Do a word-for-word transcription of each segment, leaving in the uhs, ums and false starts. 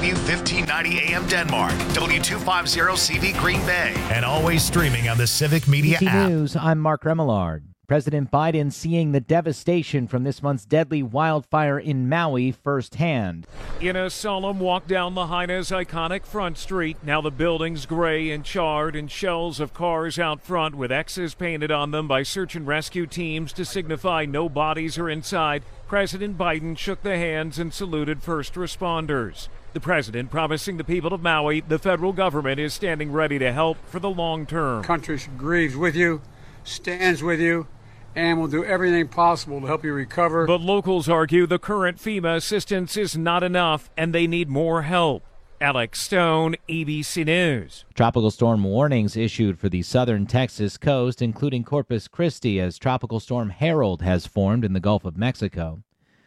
W fifteen ninety A M Denmark, W two fifty C V Green Bay, and always streaming on the Civic Media A B C app. News, I'm Mark Remillard. President Biden seeing the devastation from this month's deadly wildfire in Maui firsthand. In a solemn walk down Lahaina's iconic Front Street, now the building's gray and charred and shells of cars out front with X's painted on them by search and rescue teams to signify no bodies are inside, President Biden shook the hands and saluted first responders. The president promising the people of Maui the federal government is standing ready to help for the long term. The country grieves with you, stands with you, and will do everything possible to help you recover. But locals argue the current FEMA assistance is not enough and they need more help. Alex Stone, A B C News. Tropical storm warnings issued for the southern Texas coast, including Corpus Christi, as Tropical Storm Harold has formed in the Gulf of Mexico.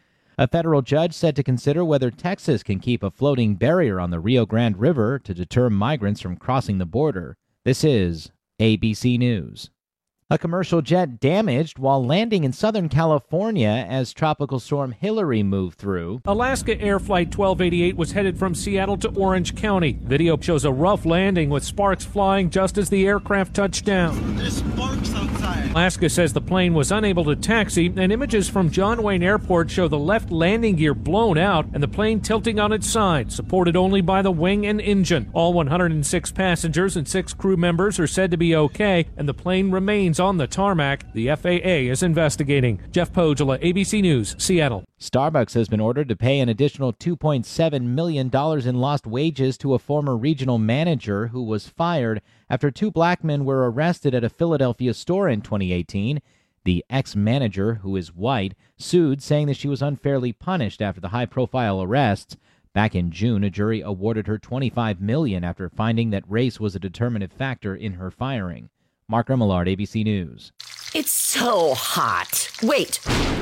A federal judge said to consider whether Texas can keep a floating barrier on the Rio Grande River to deter migrants from crossing the border. This is A B C News. A commercial jet damaged while landing in Southern California as Tropical Storm Hillary moved through. Alaska Air Flight twelve eighty-eight was headed from Seattle to Orange County. Video shows a rough landing with sparks flying just as the aircraft touched down. There's sparks outside. Alaska says the plane was unable to taxi, and images from John Wayne Airport show the left landing gear blown out and the plane tilting on its side, supported only by the wing and engine. All one hundred six passengers and six crew members are said to be okay, and the plane remains on the tarmac. The F A A is investigating. Jeff Pogela, A B C News, Seattle. Starbucks has been ordered to pay an additional two point seven million dollars in lost wages to a former regional manager who was fired after two black men were arrested at a Philadelphia store in twenty eighteen. The ex-manager, who is white, sued, saying that she was unfairly punished after the high-profile arrests. Back in June, a jury awarded her twenty-five million dollars after finding that race was a determinative factor in her firing. Mark Remillard, A B C News. It's so hot. Wait.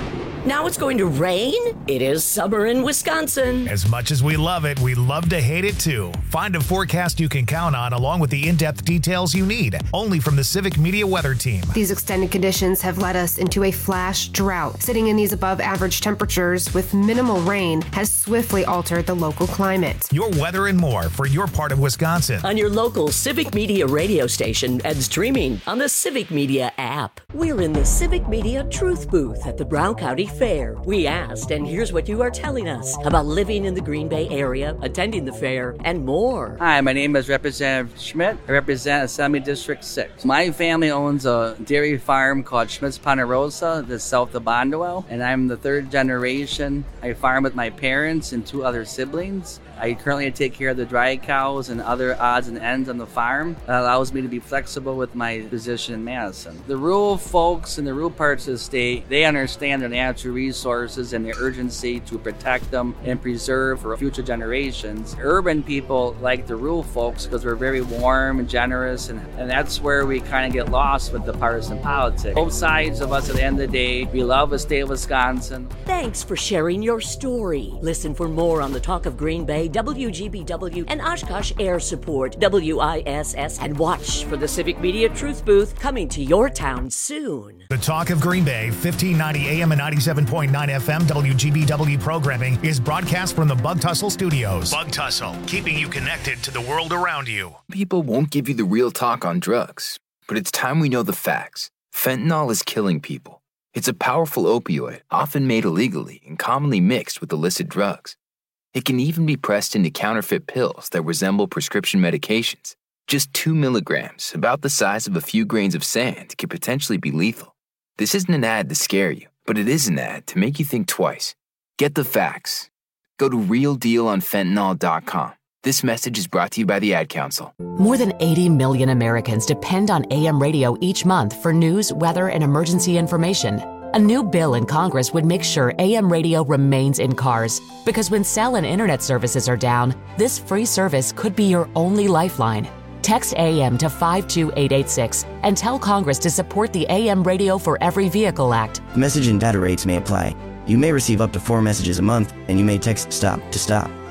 Now it's going to rain? It is summer in Wisconsin. As much as we love it, we love to hate it too. Find a forecast you can count on along with the in-depth details you need, only from the Civic Media Weather Team. These extended conditions have led us into a flash drought. Sitting in these above average temperatures with minimal rain has swiftly altered the local climate. Your weather and more for your part of Wisconsin. On your local Civic Media radio station and streaming on the Civic Media app. We're in the Civic Media Truth Booth at the Brown County Fair. We asked, and here's what you are telling us about living in the Green Bay area, attending the fair, and more. Hi, my name is Representative Schmidt. I represent Assembly District six. My family owns a dairy farm called Schmidt's Ponderosa, that's south of Bondwell, and I'm the third generation. I farm with my parents and two other siblings. I currently take care of the dry cows and other odds and ends on the farm. That allows me to be flexible with my position in Madison. The rural folks in the rural parts of the state, they understand their natural resources and the urgency to protect them and preserve for future generations. Urban people like the rural folks because we're very warm and generous, and, and that's where we kind of get lost with the partisan politics. Both sides of us at the end of the day, we love the state of Wisconsin. Thanks for sharing your story. Listen for more on the Talk of Green Bay, W G B W, and Oshkosh Air Support, W I S S, and watch for the Civic Media Truth Booth coming to your town soon. The Talk of Green Bay, fifteen ninety A M and ninety-seven point nine F M W G B W programming is broadcast from the Bug Tussle Studios. Bug Tussle, keeping you connected to the world around you. People won't give you the real talk on drugs, but it's time we know the facts. Fentanyl is killing people. It's a powerful opioid, often made illegally and commonly mixed with illicit drugs. It can even be pressed into counterfeit pills that resemble prescription medications. Just two milligrams, about the size of a few grains of sand, could potentially be lethal. This isn't an ad to scare you, but it is an ad to make you think twice. Get the facts. Go to real deal on fentanyl dot com. This message is brought to you by the Ad Council. More than eighty million Americans depend on A M radio each month for news, weather, and emergency information. A new bill in Congress would make sure A M radio remains in cars, because when cell and internet services are down, this free service could be your only lifeline. Text A M to five two eight eight six and tell Congress to support the A M Radio for Every Vehicle Act. Message and data rates may apply. You may receive up to four messages a month, and you may text STOP to stop.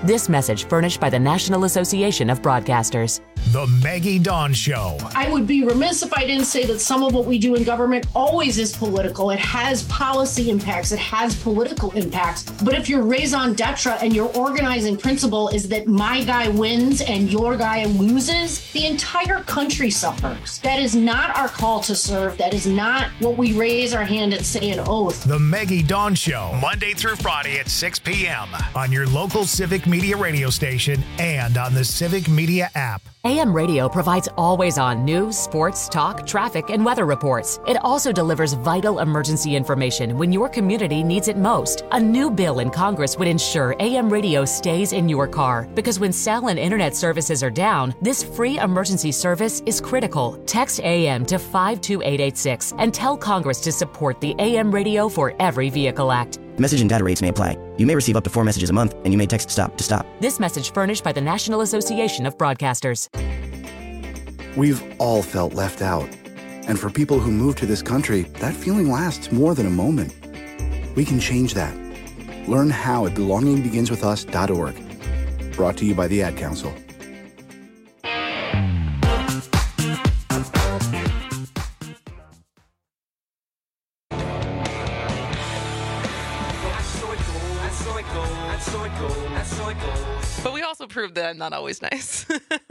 This message furnished by the National Association of Broadcasters. The Maggie Dawn Show. I would be remiss if I didn't say that some of what we do in government always is political. It has policy impacts. It has political impacts. But if your raison d'etre and your organizing principle is that my guy wins and your guy loses, the entire country suffers. That is not our call to serve. That is not what we raise our hand and say an oath. The Maggie Dawn Show, Monday through Friday at six p.m. on your local Civic Media radio station and on the Civic Media app. A M Radio provides always-on news, sports, talk, traffic, and weather reports. It also delivers vital emergency information when your community needs it most. A new bill in Congress would ensure A M Radio stays in your car, because when cell and internet services are down, this free emergency service is critical. Text A M to five two eight eight six and tell Congress to support the A M Radio for Every Vehicle Act. Message and data rates may apply. You may receive up to four messages a month, and you may text STOP to stop. This message furnished by the National Association of Broadcasters. We've all felt left out. And for people who move to this country, that feeling lasts more than a moment. We can change that. Learn how at belonging begins with us dot org. Brought to you by the Ad Council. But we also proved that I'm not always nice.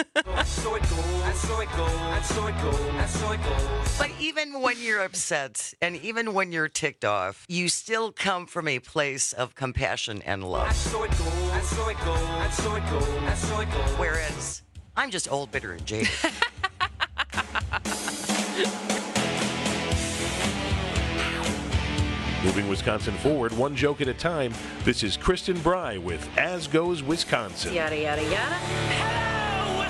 But even when you're upset and even when you're ticked off, you still come from a place of compassion and love. Whereas I'm just old, bitter, and jaded. Moving Wisconsin forward, one joke at a time. This is Kristen Bry with As Goes Wisconsin. Yada, yada, yada. Hello,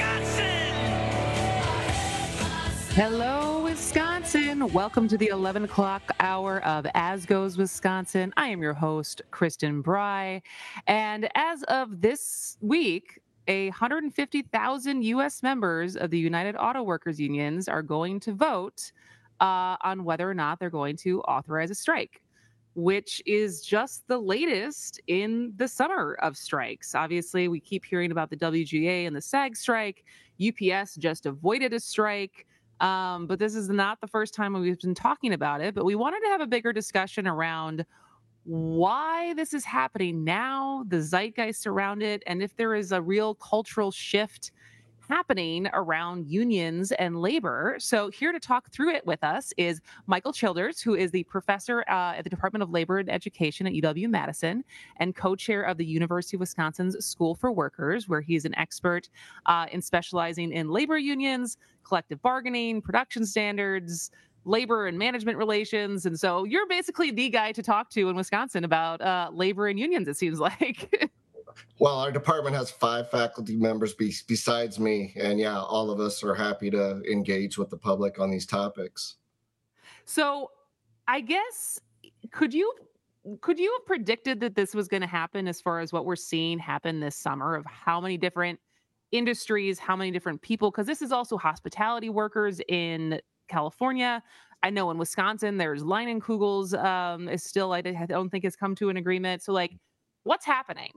Wisconsin! Hello, Wisconsin. Welcome to the eleven o'clock hour of As Goes Wisconsin. I am your host, Kristen Bry. And as of this week, one hundred fifty thousand U S members of the United Auto Workers Unions are going to vote Uh, on whether or not they're going to authorize a strike, which is just the latest in the summer of strikes. Obviously, we keep hearing about the W G A and the SAG strike. U P S just avoided a strike, um, but this is not the first time we've been talking about it. But we wanted to have a bigger discussion around why this is happening now, the zeitgeist around it, and if there is a real cultural shift happening around unions and labor. So here to talk through it with us is Michael Childers, who is the professor uh, at the Department of Labor and Education at U W-Madison and co-chair of the University of Wisconsin's School for Workers, where he's an expert uh, in specializing in labor unions, collective bargaining, production standards, labor and management relations. And so you're basically the guy to talk to in Wisconsin about uh, labor and unions, it seems like. Well, our department has five faculty members be- besides me. And yeah, all of us are happy to engage with the public on these topics. So I guess, could you could you have predicted that this was going to happen as far as what we're seeing happen this summer of how many different industries, how many different people? Because this is also hospitality workers in California. I know in Wisconsin, there's Leinenkugel's um, is still, I don't think has come to an agreement. So like, what's happening?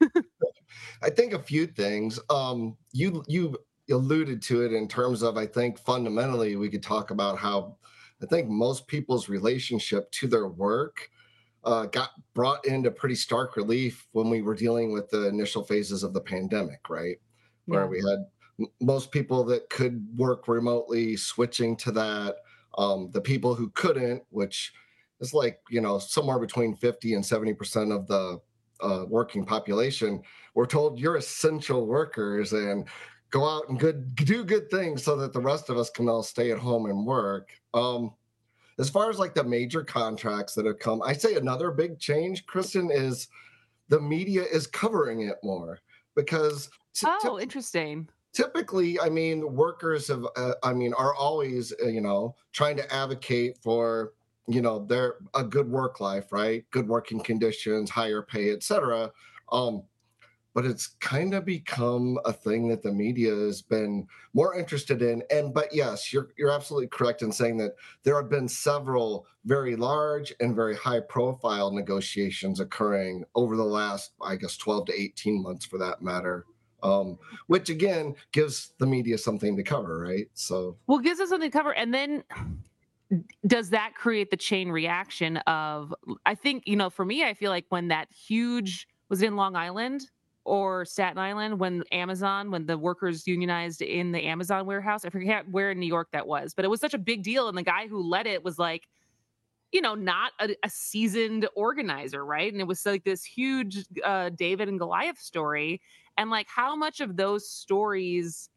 I think a few things. Um, you you alluded to it in terms of, I think fundamentally we could talk about how I think most people's relationship to their work uh, got brought into pretty stark relief when we were dealing with the initial phases of the pandemic, right? Where yeah. we had m- most people that could work remotely switching to that. Um, the people who couldn't, which is like, you know, somewhere between fifty and seventy percent of the Uh, working population, we're told you're essential workers and go out and good do good things so that the rest of us can all stay at home and work. Um, as far as like the major contracts that have come, I say another big change, Kristen, is the media is covering it more because t- oh, t- interesting. Typically, I mean, workers have, uh, I mean, are always, uh, you know, trying to advocate for, you know, they're a good work life, right? Good working conditions, higher pay, et cetera. Um, but it's kind of become a thing that the media has been more interested in. And but yes, you're you're absolutely correct in saying that there have been several very large and very high profile negotiations occurring over the last, I guess, twelve to eighteen months for that matter. Um, which again gives the media something to cover, right? So well, it gives us something to cover, and then does that create the chain reaction of? I think you know, for me, I feel like when that huge was it in Long Island or Staten Island, when Amazon, when the workers unionized in the Amazon warehouse, I forget where in New York that was, but it was such a big deal, and the guy who led it was like, you know, not a, a seasoned organizer, right? And it was like this huge uh, David and Goliath story. And like how much of those stories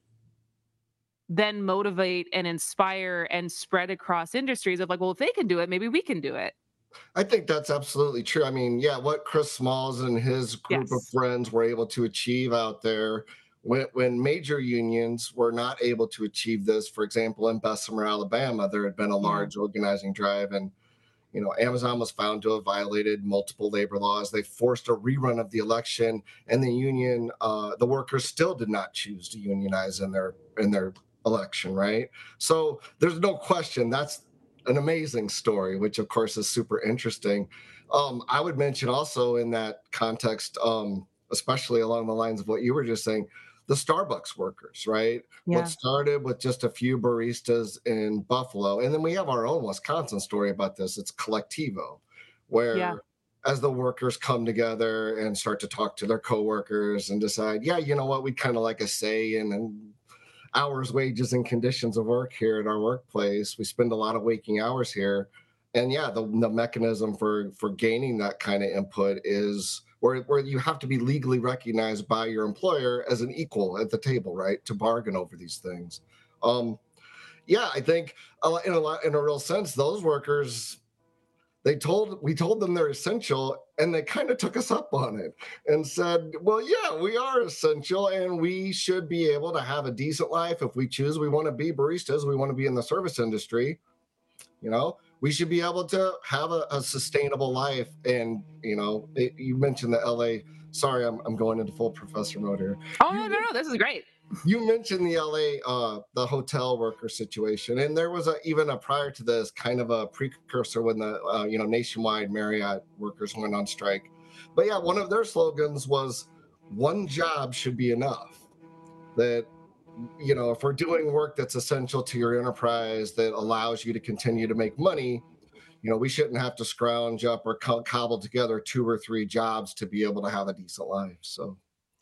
then motivate and inspire and spread across industries of like, well, if they can do it, maybe we can do it. I think that's absolutely true. I mean, yeah, what Chris Smalls and his group yes. of friends were able to achieve out there when, when major unions were not able to achieve this. For example, in Bessemer, Alabama, there had been a large yeah. organizing drive, and you know, Amazon was found to have violated multiple labor laws. They forced a rerun of the election, and the union, uh, the workers still did not choose to unionize in their in their election, right? So there's no question that's an amazing story, which of course is super interesting. Um, I would mention also in that context, um, especially along the lines of what you were just saying, the Starbucks workers, right? Yeah. What started with just a few baristas in Buffalo. And then we have our own Wisconsin story about this. It's Collectivo, where yeah. as the workers come together and start to talk to their coworkers and decide, yeah, you know what, we'd kind of like a say in and hours, wages, and conditions of work here at our workplace. We spend a lot of waking hours here. And yeah, the, the mechanism for, for gaining that kind of input is where, where you have to be legally recognized by your employer as an equal at the table, right, to bargain over these things. Um, yeah, I think in a, in a real sense, those workers, they told we told them they're essential, and they kind of took us up on it and said, well, yeah, we are essential, and we should be able to have a decent life if we choose. We want to be baristas. We want to be in the service industry. You know, we should be able to have a, a sustainable life. And, you know, it, you mentioned the L A. Sorry, I'm, I'm going into full professor mode here. Oh, no, no, no. This is great. You mentioned the L A, uh, the hotel worker situation. And there was a, even a prior to this kind of a precursor when the, uh, you know, nationwide Marriott workers went on strike. But yeah, one of their slogans was one job should be enough. That, you know, if we're doing work that's essential to your enterprise that allows you to continue to make money, you know, we shouldn't have to scrounge up or co- cobble together two or three jobs to be able to have a decent life. So.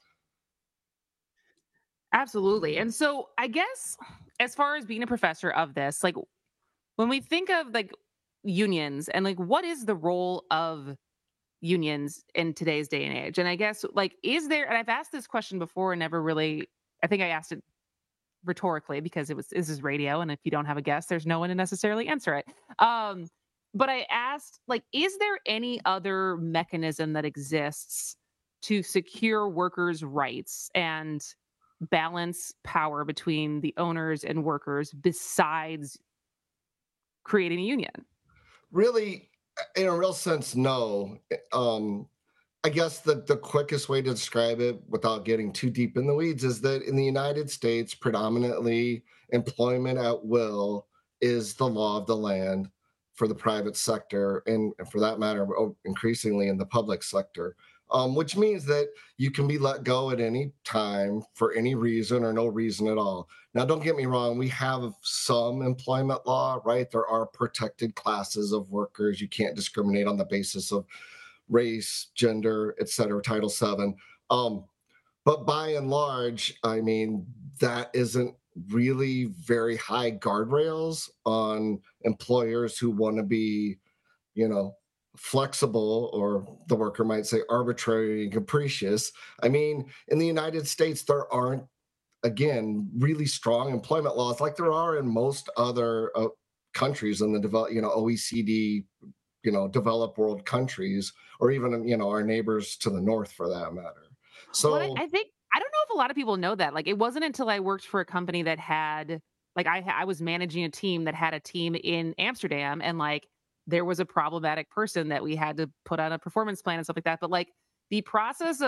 Absolutely. And so I guess as far as being a professor of this, like when we think of like unions and like what is the role of unions in today's day and age? And I guess like, is there, and I've asked this question before and never really, I think I asked it rhetorically because it was, this is radio. And if you don't have a guest, there's no one to necessarily answer it. Um, but I asked like, is there any other mechanism that exists to secure workers' rights and balance power between the owners and workers besides creating a union? Really, in a real sense, no. Um, I guess the, the quickest way to describe it without getting too deep in the weeds is that in the United States, predominantly employment at will is the law of the land for the private sector, and for that matter, increasingly in the public sector. Um, which means that you can be let go at any time for any reason or no reason at all. Now, don't get me wrong. We have some employment law, right? There are protected classes of workers. You can't discriminate on the basis of race, gender, et cetera, Title seven. Um, but by and large, I mean, that isn't really very high guardrails on employers who want to be, you know, flexible, or the worker might say arbitrary and capricious. I mean, in the United States, there aren't, again, really strong employment laws like there are in most other uh, countries in the develop, you know, O E C D, you know, developed world countries, or even, you know, our neighbors to the north for that matter. So well, I think, I don't know if a lot of people know that. Like, it wasn't until I worked for a company that had, like, I, I was managing a team that had a team in Amsterdam, and like, there was a problematic person that we had to put on a performance plan and stuff like that. But like the process of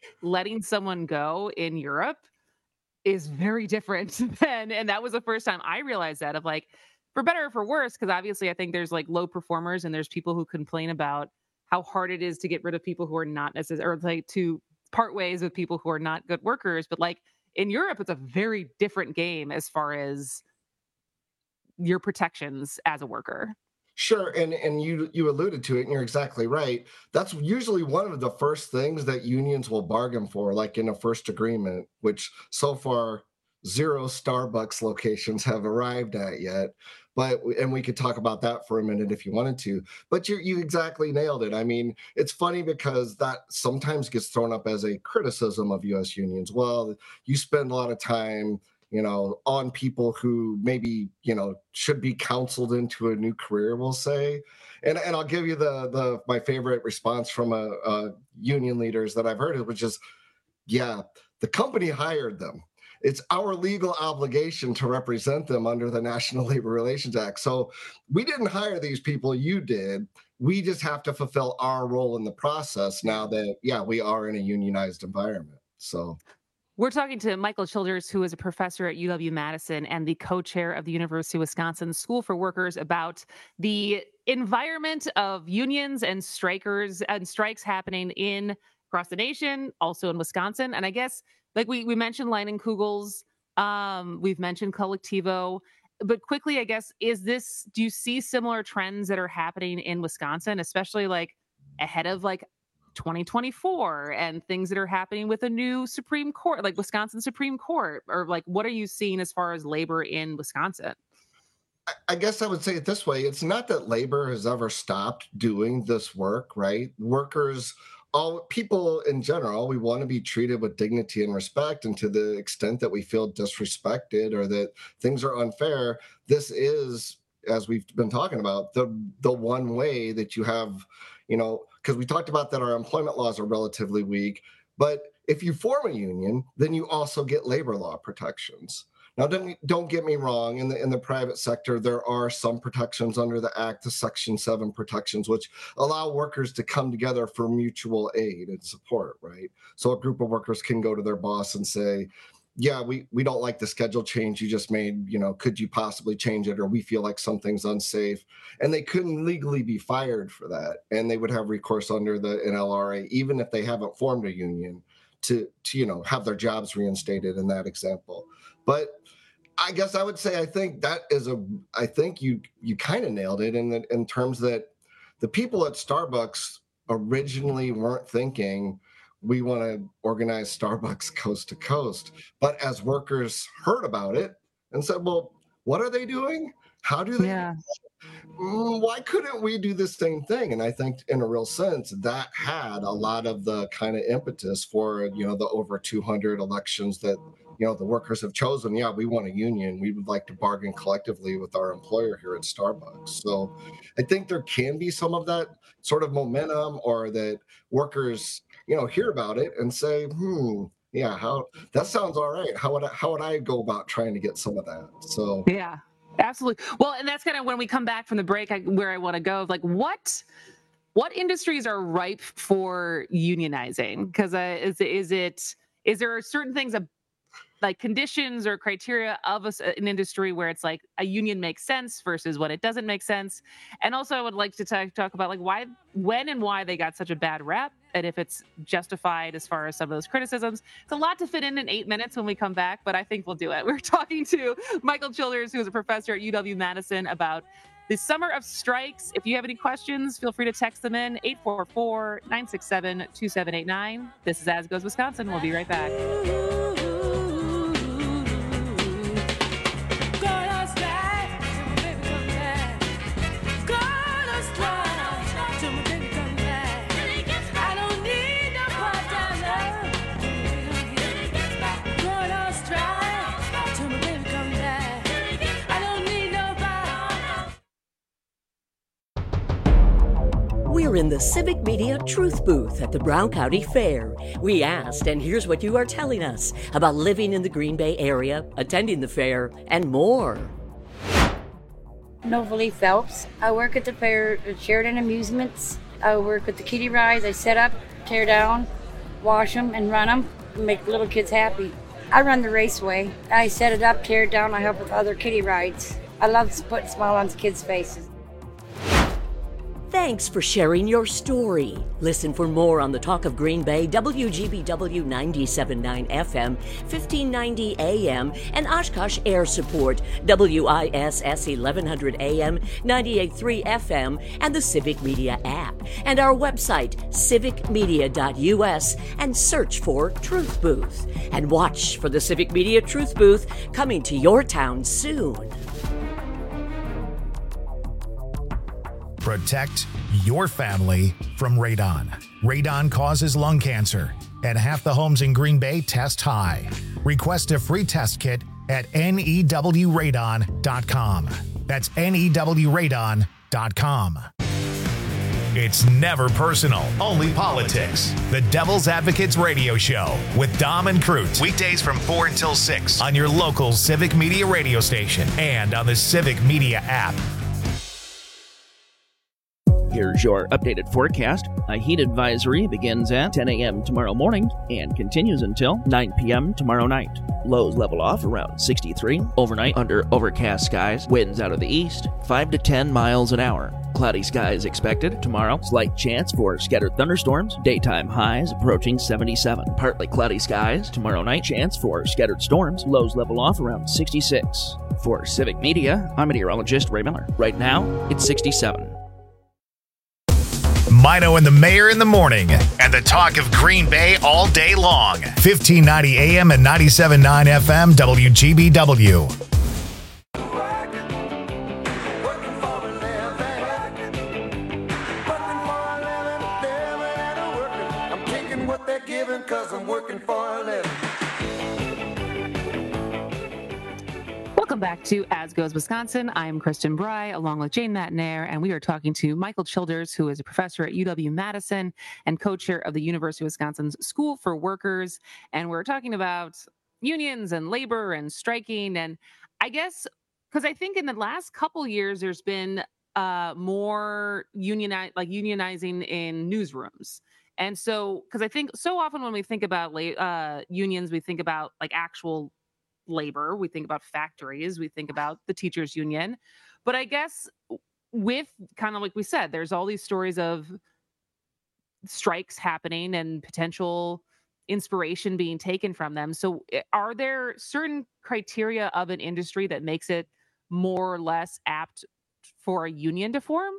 letting someone go in Europe is very different than, and that was the first time I realized that, of like, for better or for worse, because obviously I think there's like low performers and there's people who complain about how hard it is to get rid of people who are not necessarily, or like to part ways with people who are not good workers. But like in Europe, it's a very different game as far as your protections as a worker. Sure, and and you you alluded to it, and you're exactly right. That's usually one of the first things that unions will bargain for, like in a first agreement, which so far zero Starbucks locations have arrived at yet. But and we could talk about that for a minute if you wanted to. But you you exactly nailed it. I mean, it's funny because that sometimes gets thrown up as a criticism of U S unions. Well, you spend a lot of time, you know, on people who maybe, you know, should be counseled into a new career, we'll say. And and I'll give you the the my favorite response from a, a union leaders that I've heard, which is, yeah, the company hired them. It's our legal obligation to represent them under the National Labor Relations Act. So we didn't hire these people, you did. We just have to fulfill our role in the process now that, yeah, we are in a unionized environment. So we're talking to Michael Childers, who is a professor at U W-Madison and the co-chair of the University of Wisconsin School for Workers, about the environment of unions and strikers and strikes happening in across the nation, also in Wisconsin. And I guess, like we we mentioned Leinenkugel's, um, we've mentioned Collectivo, but quickly, I guess, is this, do you see similar trends that are happening in Wisconsin, especially like ahead of like twenty twenty-four and things that are happening with a new Supreme Court, like Wisconsin Supreme Court, or like, what are you seeing as far as labor in Wisconsin? I guess I would say it this way. It's not that labor has ever stopped doing this work, right? Workers, all people in general, we want to be treated with dignity and respect. And to the extent that we feel disrespected or that things are unfair, this is, as we've been talking about, the the one way that you have, you know, because we talked about that our employment laws are relatively weak. But if you form a union, then you also get labor law protections. Now, don't, don't get me wrong. In the in the private sector, there are some protections under the Act, the Section seven protections, which allow workers to come together for mutual aid and support, right? So a group of workers can go to their boss and say, yeah, we, we don't like the schedule change you just made. You know, could you possibly change it? Or we feel like something's unsafe. And they couldn't legally be fired for that. And they would have recourse under the N L R A, even if they haven't formed a union, to, to you know, have their jobs reinstated in that example. But I guess I would say I think that is a I think you you kind of nailed it in the, in terms that the people at Starbucks originally weren't thinking we want to organize Starbucks coast to coast. But as workers heard about it and said, well, what are they doing? How do they? Yeah. Why couldn't we do the same thing? And I think in a real sense, that had a lot of the kind of impetus for, you know, the over two hundred elections that, you know, the workers have chosen. Yeah, we want a union. We would like to bargain collectively with our employer here at Starbucks. So I think there can be some of that sort of momentum, or that workers, you know, hear about it and say, hmm, yeah, how that sounds all right. How would I, how would I go about trying to get some of that? So yeah. Absolutely. Well, and that's kind of when we come back from the break, I, where I want to go. Like, what what industries are ripe for unionizing? Because uh, is is it is there certain things that, like conditions or criteria of a, an industry where it's like a union makes sense versus when it doesn't make sense? And also, I would like to talk, talk about like why, when, and why they got such a bad rap, and if it's justified as far as some of those criticisms. It's a lot to fit in in eight minutes when we come back, but I think we'll do it. We're talking to Michael Childers, who is a professor at U W-Madison, about the summer of strikes. If you have any questions, feel free to text them in, eight four four, nine six seven, two seven eight nine. This is As Goes Wisconsin. We'll be right back. We're in the Civic Media Truth Booth at the Brown County Fair. We asked, and here's what you are telling us about living in the Green Bay area, attending the fair, and more. Novalee Phelps. I work at the fair at Sheridan Amusements. I work with the kiddie rides. I set up, tear down, wash them, and run them, and make little kids happy. I run the raceway. I set it up, tear it down. I help with other kiddie rides. I love putting a smile on kids' faces. Thanks for sharing your story. Listen for more on the Talk of Green Bay, W G B W ninety-seven point nine F M, fifteen ninety A M, and Oshkosh Air Support, W I S S eleven hundred A M, ninety-eight point three F M, and the Civic Media app, and our website, civic media dot U S, and search for Truth Booth. And watch for the Civic Media Truth Booth coming to your town soon. Protect your family from radon. Radon causes lung cancer, and half the homes in Green Bay test high. Request a free test kit at N E W radon dot com. That's N E W radon dot com. It's never personal, only politics. The Devil's Advocates Radio Show with Dom and Crute. Weekdays from four until six on your local Civic Media radio station and on the Civic Media app. Here's your updated forecast. A heat advisory begins at ten a.m. tomorrow morning and continues until nine p.m. tomorrow night. Lows level off around sixty-three. Overnight under overcast skies. Winds out of the east, five to ten miles an hour. Cloudy skies expected tomorrow. Slight chance for scattered thunderstorms. Daytime highs approaching seventy-seven. Partly cloudy skies tomorrow night. Chance for scattered storms. Lows level off around sixty-six. For Civic Media, I'm meteorologist Ray Miller. Right now, it's sixty-seven. Mino and the Mayor in the morning, and the talk of Green Bay all day long. fifteen ninety A M and ninety-seven point nine F M, W G B W. Welcome back to As Goes Wisconsin. I'm Kristen Bry, along with Jane Matnair, and we are talking to Michael Childers, who is a professor at U W-Madison and co-chair of the University of Wisconsin's School for Workers. And we're talking about unions and labor and striking. And I guess, because I think in the last couple years, there's been uh, more union like unionizing in newsrooms. And so, because I think so often when we think about uh, unions, we think about like actual labor, we think about factories, we think about the teachers union. But I guess with kind of like we said, there's all these stories of strikes happening and potential inspiration being taken from them. So are there certain criteria of an industry that makes it more or less apt for a union to form?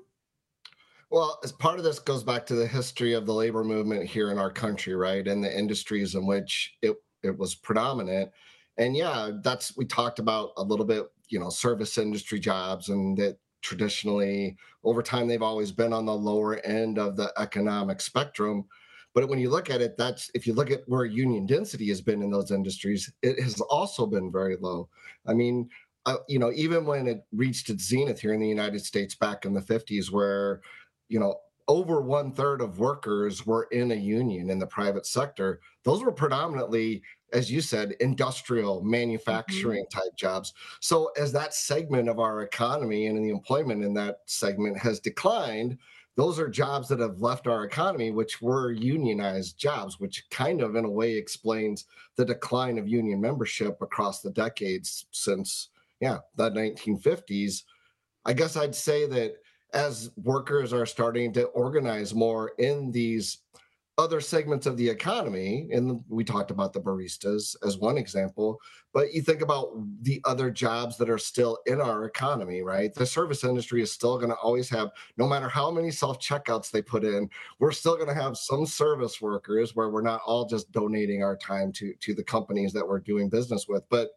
Well, as part of this goes back to the history of the labor movement here in our country, right? And the industries in which it, it was predominant. And yeah, that's, we talked about a little bit, you know, service industry jobs, and that traditionally over time, they've always been on the lower end of the economic spectrum. But when you look at it, that's, if you look at where union density has been in those industries, it has also been very low. I mean, uh, you know, even when it reached its zenith here in the United States back in the fifties, where, you know, over one third of workers were in a union in the private sector, those were predominantly, as you said, industrial manufacturing mm-hmm. type jobs. So as that segment of our economy and the employment in that segment has declined, those are jobs that have left our economy, which were unionized jobs, which kind of in a way explains the decline of union membership across the decades since, yeah, the nineteen fifties. I guess I'd say that as workers are starting to organize more in these other segments of the economy, and we talked about the baristas as one example, but you think about the other jobs that are still in our economy, right? The service industry is still going to always have, no matter how many self-checkouts they put in, we're still going to have some service workers where we're not all just donating our time to, to the companies that we're doing business with. But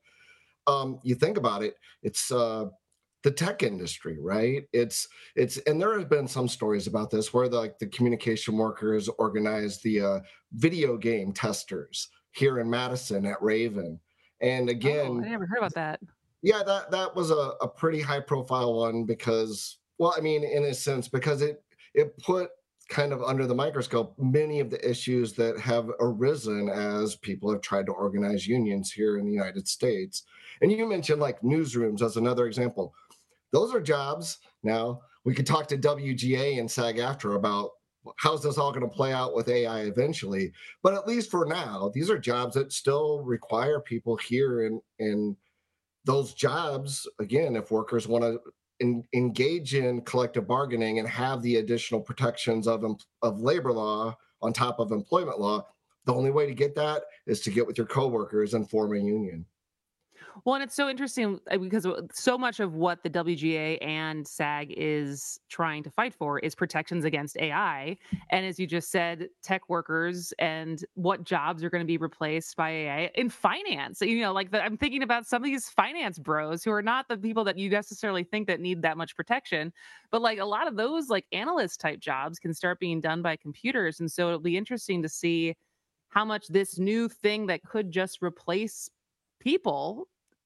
um, you think about it, it's uh, the tech industry, right? It's it's and there have been some stories about this where the, like the communication workers organized the uh, video game testers here in Madison at Raven. And again, oh, I never heard about that. Yeah, that that was a, a pretty high profile one because, well, I mean, in a sense, because it it put kind of under the microscope many of the issues that have arisen as people have tried to organize unions here in the United States. And you mentioned like newsrooms as another example. Those are jobs. Now, we could talk to W G A and SAG-AFTRA about how's this all going to play out with A I eventually? But at least for now, these are jobs that still require people here, and and those jobs, again, if workers want to in, engage in collective bargaining and have the additional protections of of labor law on top of employment law, the only way to get that is to get with your coworkers and form a union. Well, and it's so interesting because so much of what the W G A and SAG is trying to fight for is protections against A I. And as you just said, tech workers and what jobs are going to be replaced by A I in finance. You know, like the, I'm thinking about some of these finance bros who are not the people that you necessarily think that need that much protection. But like a lot of those like analyst type jobs can start being done by computers. And so it'll be interesting to see how much this new thing that could just replace people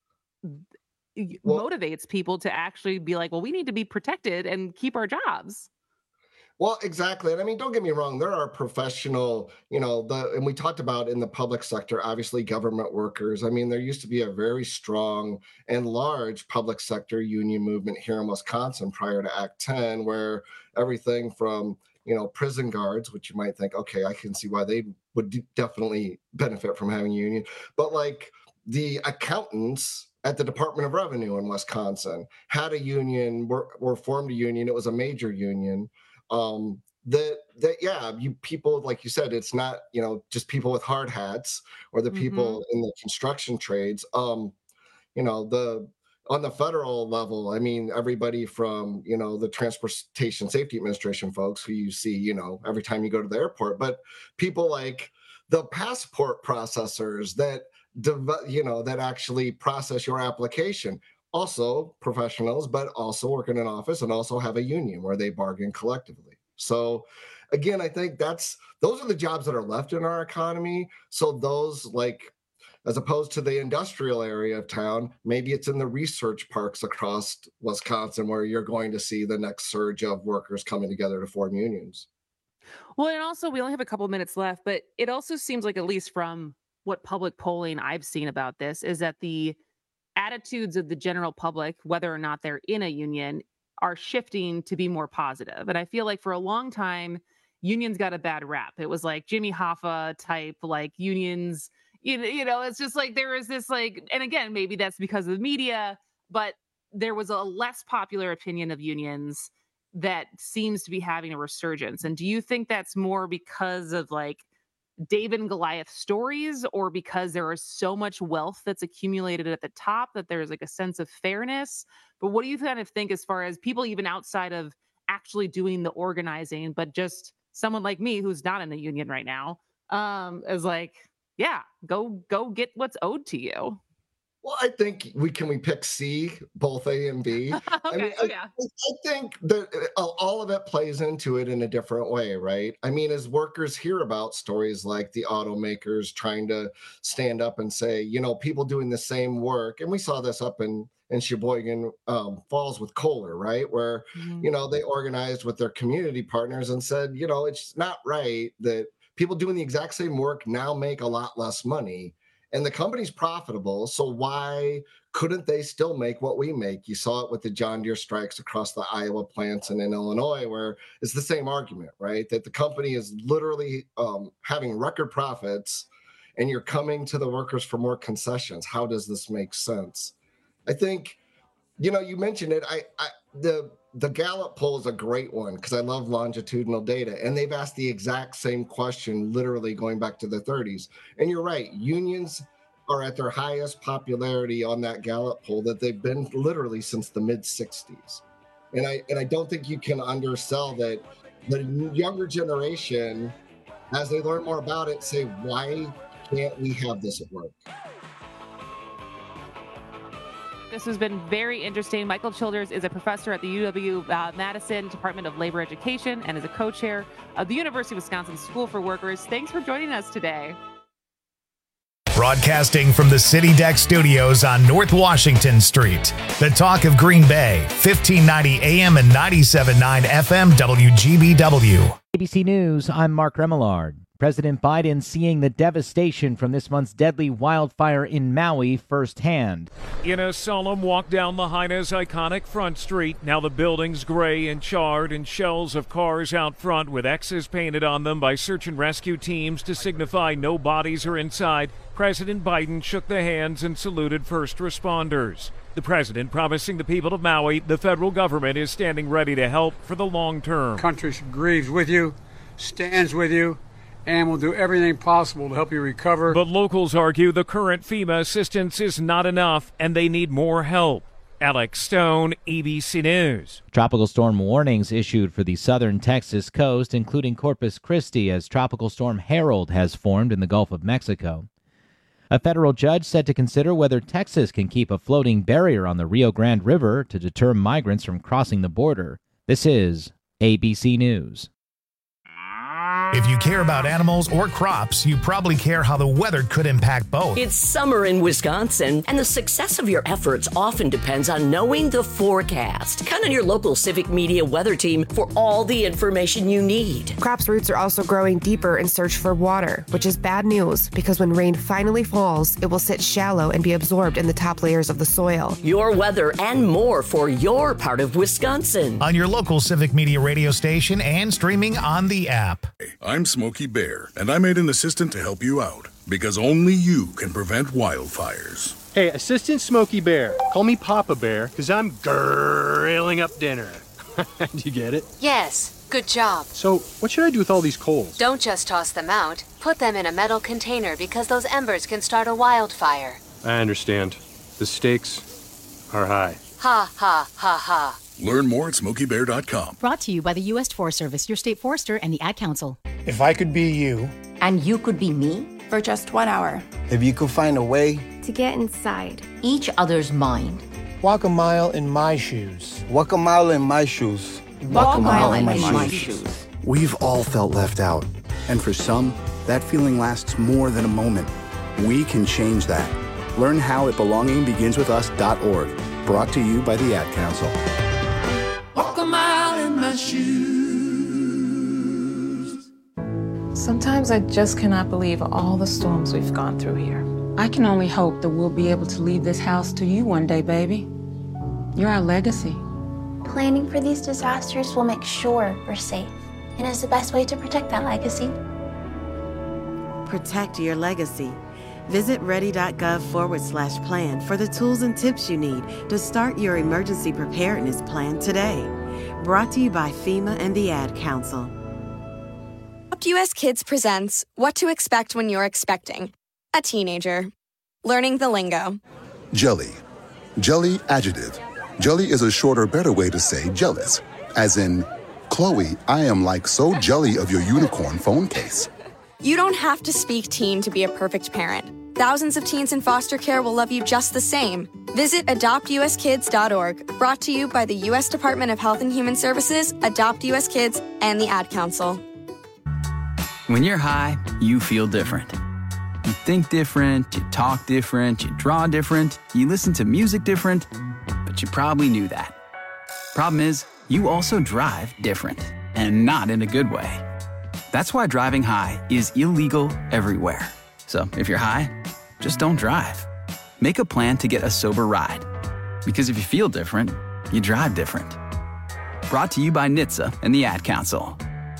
well, motivates people to actually be like, well, we need to be protected and keep our jobs. Well, exactly. And I mean, don't get me wrong, there are professional, you know, the and we talked about in the public sector, obviously government workers. I mean, there used to be a very strong and large public sector union movement here in Wisconsin prior to Act ten, where everything from, you know, prison guards, which you might think, okay, I can see why they would definitely benefit from having a union. But like the accountants at the Department of Revenue in Wisconsin had a union, were, were formed a union. It was a major union. Um, that, that, yeah, you people, like you said, it's not, you know, just people with hard hats or the people mm-hmm. in the construction trades. Um, you know, the, on the federal level, I mean, everybody from, you know, the Transportation Safety Administration folks who you see, you know, every time you go to the airport, but people like the passport processors that, you know, that actually process your application, also professionals, but also work in an office and also have a union where they bargain collectively. So again, I think that's, those are the jobs that are left in our economy. So those, like, as opposed to the industrial area of town, maybe it's in the research parks across Wisconsin where you're going to see the next surge of workers coming together to form unions. Well, and also we only have a couple of minutes left, but it also seems like, at least from what public polling I've seen about this, is that the attitudes of the general public, whether or not they're in a union, are shifting to be more positive. And I feel like for a long time, unions got a bad rap. It was like Jimmy Hoffa type, like unions, you know, you know, it's just like there was this like, and again, maybe that's because of the media, but there was a less popular opinion of unions that seems to be having a resurgence. And do you think that's more because of like David and Goliath stories, or because there is so much wealth that's accumulated at the top that there's like a sense of fairness? But what do you kind of think as far as people even outside of actually doing the organizing, but just someone like me who's not in a union right now, um, is like, yeah, go go get what's owed to you? Well, I think we can we pick C, both A and B. okay, I mean, oh, I, yeah. I think that all of it plays into it in a different way, right? I mean, as workers hear about stories like the automakers trying to stand up and say, you know, people doing the same work, and we saw this up in in Sheboygan um, Falls with Kohler, right? Where, mm-hmm. you know, they organized with their community partners and said, you know, it's not right that people doing the exact same work now make a lot less money. And the company's profitable, so why couldn't they still make what we make? You saw it with the John Deere strikes across the Iowa plants and in Illinois, where it's the same argument, right? That the company is literally um, having record profits, and you're coming to the workers for more concessions. How does this make sense? I think, you know, you mentioned it. I, I the the Gallup poll is a great one because I love longitudinal data, and they've asked the exact same question, literally going back to the thirties. And you're right, unions are at their highest popularity on that Gallup poll that they've been literally since the mid sixties. And I and I don't think you can undersell that. The younger generation, as they learn more about it, say, why can't we have this at work? This has been very interesting. Michael Childers is a professor at the U W-Madison Department of Labor Education and is a co-chair of the University of Wisconsin School for Workers. Thanks for joining us today. Broadcasting from the City Deck Studios on North Washington Street, the talk of Green Bay, fifteen ninety A M and ninety-seven point nine F M W G B W. A B C News, I'm Mark Remillard. President Biden seeing the devastation from this month's deadly wildfire in Maui firsthand. In a solemn walk down Lahaina's iconic Front Street, now the building's gray and charred and shells of cars out front with X's painted on them by search and rescue teams to signify no bodies are inside, President Biden shook the hands and saluted first responders. The president promising the people of Maui the federal government is standing ready to help for the long term. Country grieves with you, stands with you, and will do everything possible to help you recover. But locals argue the current FEMA assistance is not enough and they need more help. Alex Stone, A B C News. Tropical storm warnings issued for the southern Texas coast, including Corpus Christi, as Tropical Storm Harold has formed in the Gulf of Mexico. A federal judge said to consider whether Texas can keep a floating barrier on the Rio Grande River to deter migrants from crossing the border. This is A B C News. If you care about animals or crops, you probably care how the weather could impact both. It's summer in Wisconsin, and the success of your efforts often depends on knowing the forecast. Count on your local Civic Media weather team for all the information you need. Crops' roots are also growing deeper in search for water, which is bad news because when rain finally falls, it will sit shallow and be absorbed in the top layers of the soil. Your weather and more for your part of Wisconsin. On your local Civic Media radio station and streaming on the app. I'm Smokey Bear, and I made an assistant to help you out, because only you can prevent wildfires. Hey, Assistant Smokey Bear, call me Papa Bear, because I'm grilling up dinner. Do you get it? Yes, good job. So, what should I do with all these coals? Don't just toss them out. Put them in a metal container because those embers can start a wildfire. I understand. The stakes are high. Ha, ha, ha, ha. Learn more at smokey bear dot com. Brought to you by the U S Forest Service, your state forester, and the Ad Council. If I could be you. And you could be me? For just one hour. If you could find a way. To get inside each other's mind. Walk a mile in my shoes. Walk a mile in my shoes. Walk, Walk a mile, mile in my, my shoes. shoes. We've all felt left out. And for some, that feeling lasts more than a moment. We can change that. Learn how at belonging begins with us dot org. Brought to you by the Ad Council. Walk a mile in my shoes. Sometimes I just cannot believe all the storms we've gone through here. I can only hope that we'll be able to leave this house to you one day, baby. You're our legacy. Planning for these disasters will make sure we're safe, and is the best way to protect that legacy. Protect your legacy. Visit ready.gov forward slash plan for the tools and tips you need to start your emergency preparedness plan today. Brought to you by FEMA and the Ad Council. Adopt U S Kids presents What to Expect When You're Expecting a Teenager. Learning the lingo. Jelly. Jelly adjective. Jelly is a shorter, better way to say jealous. As in, Chloe, I am like so jelly of your unicorn phone case. You don't have to speak teen to be a perfect parent. Thousands of teens in foster care will love you just the same. Visit adopt u s kids dot org. Brought to you by the U S Department of Health and Human Services, Adopt U S Kids, and the Ad Council. When you're high, you feel different. You think different, you talk different, you draw different, you listen to music different, but you probably knew that. Problem is, you also drive different, and not in a good way. That's why driving high is illegal everywhere. So if you're high, just don't drive. Make a plan to get a sober ride. Because if you feel different, you drive different. Brought to you by N H T S A and the Ad Council.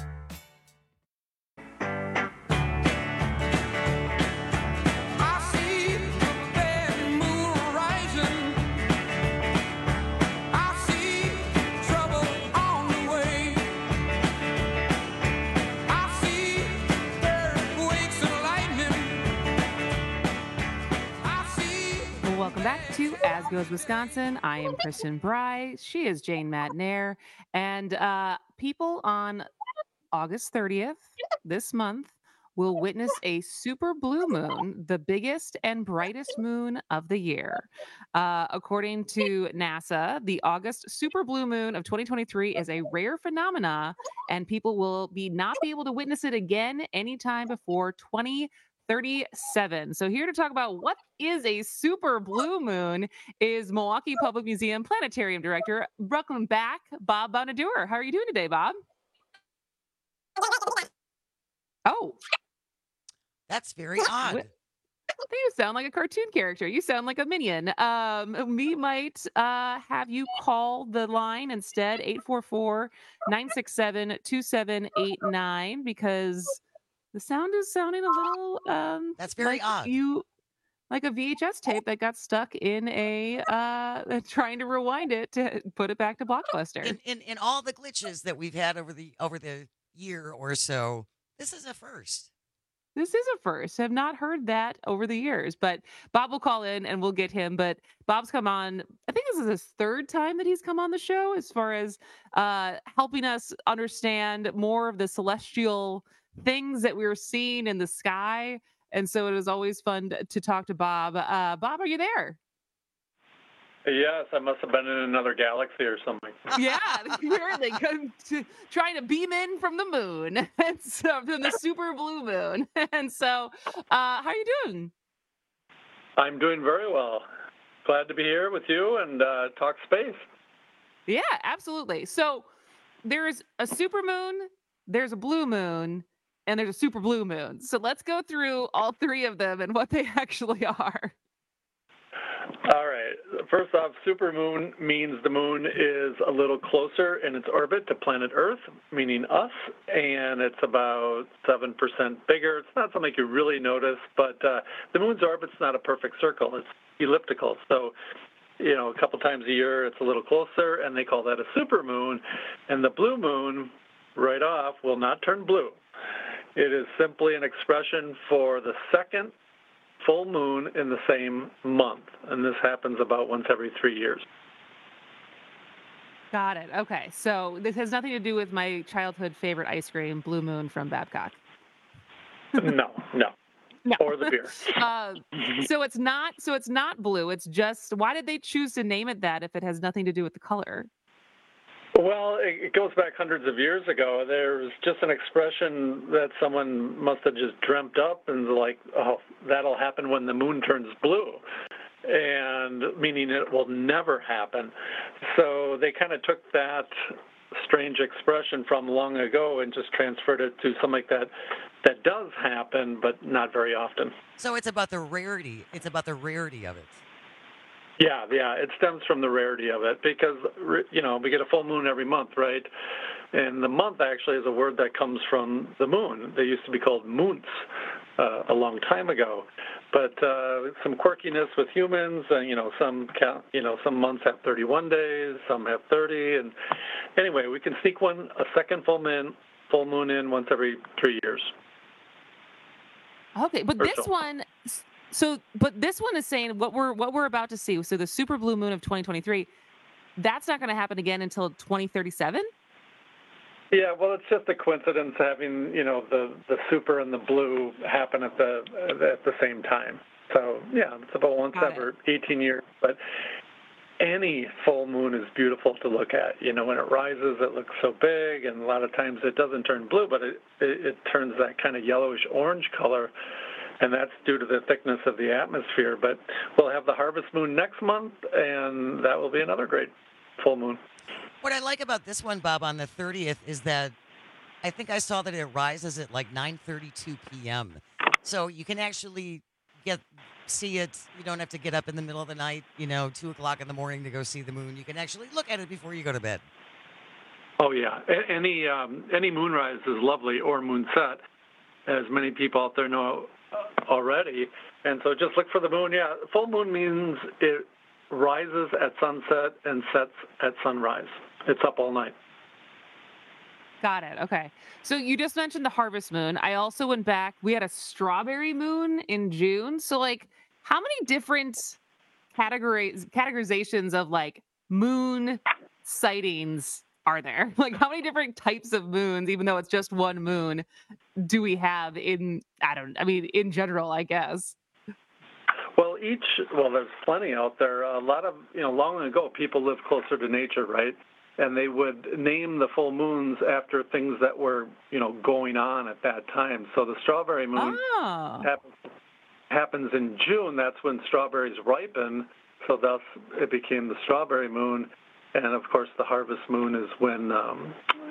As Goes Wisconsin. I am Kristen Bry. She is Jane Matnair. And uh, people on August thirtieth, this month, will witness a super blue moon, the biggest and brightest moon of the year. Uh, according to NASA, the August super blue moon of twenty twenty-three is a rare phenomena, and people will be not be able to witness it again anytime before twenty thirty-seven. So here to talk about what is a super blue moon is Milwaukee Public Museum Planetarium Director, welcome back, Bob Bonaduer. How are you doing today, Bob? Oh, That's very odd. You sound like a cartoon character. You sound like a minion. Um, we might uh, have you call the line instead, eight four four, nine six seven, two seven eight nine, because the sound is sounding a little um, That's very like odd. You like a V H S tape that got stuck in a uh, trying to rewind it to put it back to Blockbuster. In, in in all the glitches that we've had over the over the year or so, this is a first. This is a first. Have not heard that over the years, but Bob will call in and we'll get him. But Bob's come on, I think this is his third time that he's come on the show as far as uh, helping us understand more of the celestial things that we were seeing in the sky. And so it was always fun to, to talk to Bob. Uh, Bob, are you there? Yes, I must have been in another galaxy or something. Yeah, apparently to, trying to beam in from the moon, and so from the super blue moon. And so, uh, how are you doing? I'm doing very well. Glad to be here with you and uh, talk space. Yeah, absolutely. So there's a super moon, there's a blue moon, and there's a super blue moon. So let's go through all three of them and what they actually are. All right. First off, supermoon means the moon is a little closer in its orbit to planet Earth, meaning us, and it's about seven percent bigger. It's not something you really notice, but uh, the moon's orbit's not a perfect circle. It's elliptical. So, you know, a couple times a year it's a little closer, and they call that a supermoon. And the blue moon, right off, will not turn blue. It is simply an expression for the second full moon in the same month, and this happens about once every three years. Got it. Okay, so this has nothing to do with my childhood favorite ice cream, Blue Moon from Babcock. no, no, no, or the beer. uh, so it's not. So it's not blue. It's just. Why did they choose to name it that if it has nothing to do with the color? Well, it goes back hundreds of years ago. There's just an expression that someone must have just dreamt up and like, oh, that'll happen when the moon turns blue, and meaning it will never happen. So they kind of took that strange expression from long ago and just transferred it to something like that that does happen, but not very often. So it's about the rarity. It's about the rarity of it. Yeah, yeah, it stems from the rarity of it because, you know, we get a full moon every month, right? And the month actually is a word that comes from the moon. They used to be called moons uh, a long time ago. But uh, some quirkiness with humans, and, you know, some count, you know, some months have thirty-one days, some have thirty. And anyway, we can sneak one, a second full moon, full moon in once every three years. Okay, but or this so. one... So, but this one is saying what we're what we're about to see. So the super blue moon of twenty twenty-three, that's not going to happen again until twenty thirty-seven? Yeah, well, it's just a coincidence having, you know, the, the super and the blue happen at the at the same time. So, yeah, it's about once Got every it. eighteen years. But any full moon is beautiful to look at. You know, when it rises, it looks so big, and a lot of times it doesn't turn blue, but it, it, it turns that kind of yellowish-orange color. And that's due to the thickness of the atmosphere. But we'll have the harvest moon next month, and that will be another great full moon. What I like about this one, Bob, on the thirtieth is that I think I saw that it rises at like nine thirty-two p.m. So you can actually get see it. You don't have to get up in the middle of the night, you know, two o'clock in the morning to go see the moon. You can actually look at it before you go to bed. Oh, yeah. A- any, um, any moonrise is lovely, or moonset, as many people out there know already. And so just look for the moon. Yeah, full moon means it rises at sunset and sets at sunrise. It's up all night. Got it. Okay. So you just mentioned the harvest moon. I also went back. We had a strawberry moon in June. So like how many different categories categorizations of like moon sightings are there? Like how many different types of moons, even though it's just one moon, do we have in, I don't, I mean, in general, I guess? Well, each, well, there's plenty out there. A lot of, you know, long ago, people lived closer to nature, right? And they would name the full moons after things that were, you know, going on at that time. So the strawberry moon oh. happens, happens in June. That's when strawberries ripen. So thus it became the strawberry moon. And, of course, the harvest moon is when, um,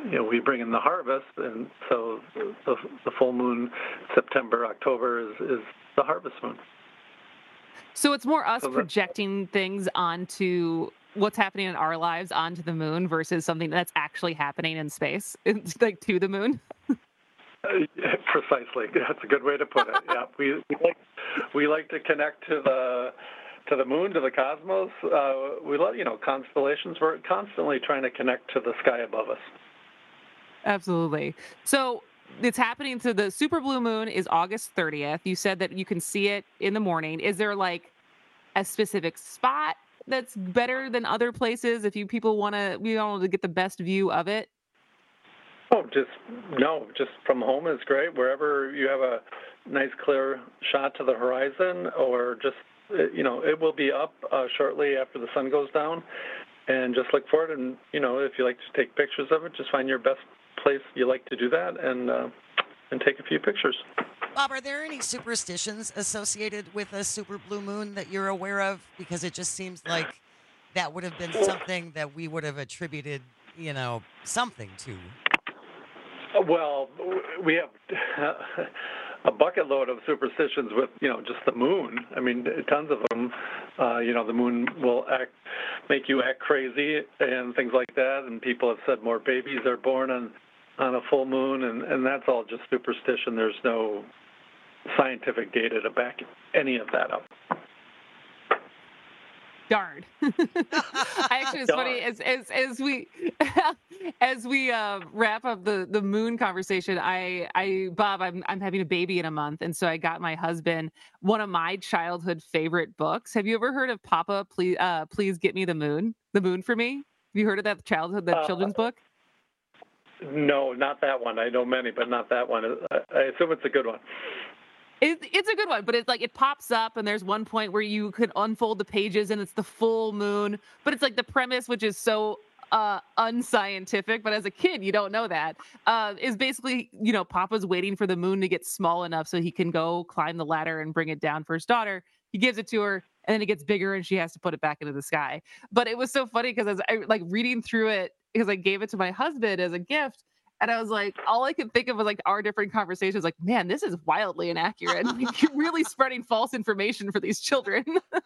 you know, we bring in the harvest, and so the, the full moon, September, October, is, is the harvest moon. So it's more us So that- projecting things onto what's happening in our lives onto the moon versus something that's actually happening in space, it's like to the moon. Uh, precisely. That's a good way to put it. Yeah, we, we like we like to connect to the to the moon, to the cosmos. Uh, we love, you know, constellations. We're constantly trying to connect to the sky above us. Absolutely. So it's happening. So the super blue moon is August thirtieth. You said that you can see it in the morning. Is there like a specific spot that's better than other places if you people want to we want to get the best view of it? Oh, just no, just from home is great. Wherever you have a nice clear shot to the horizon, or just, you know, it will be up uh, shortly after the sun goes down, and just look for it. And, you know, if you like to take pictures of it, just find your best place you like to do that, and uh, and take a few pictures. Bob, are there any superstitions associated with a super blue moon that you're aware of? Because it just seems like that would have been something that we would have attributed, you know, something to. Well, we have a bucket load of superstitions with, you know, just the moon. I mean, tons of them. Uh, you know, the moon will act, make you act crazy and things like that. And people have said more babies are born on, on a full moon, and, and that's all just superstition. There's no scientific data to back any of that up. Darn. I actually, it's Darn. funny as as as we as we uh, wrap up the the moon conversation. I I Bob, I'm I'm having a baby in a month, and so I got my husband one of my childhood favorite books. Have you ever heard of Papa? Please, uh, please get me the moon, the moon for me. Have you heard of that childhood, that Uh, children's book? No, not that one. I know many, but not that one. I, I assume it's a good one. It, it's a good one, but it's like it pops up, and there's one point where you could unfold the pages, and it's the full moon. But it's like the premise, which is so uh, unscientific. But as a kid, you don't know that. Uh, is basically, you know, Papa's waiting for the moon to get small enough so he can go climb the ladder and bring it down for his daughter. He gives it to her, and then it gets bigger, and she has to put it back into the sky. But it was so funny because as I like reading through it, because I gave it to my husband as a gift. And I was like, all I could think of was like our different conversations. Like, man, this is wildly inaccurate. Like, you're really spreading false information for these children.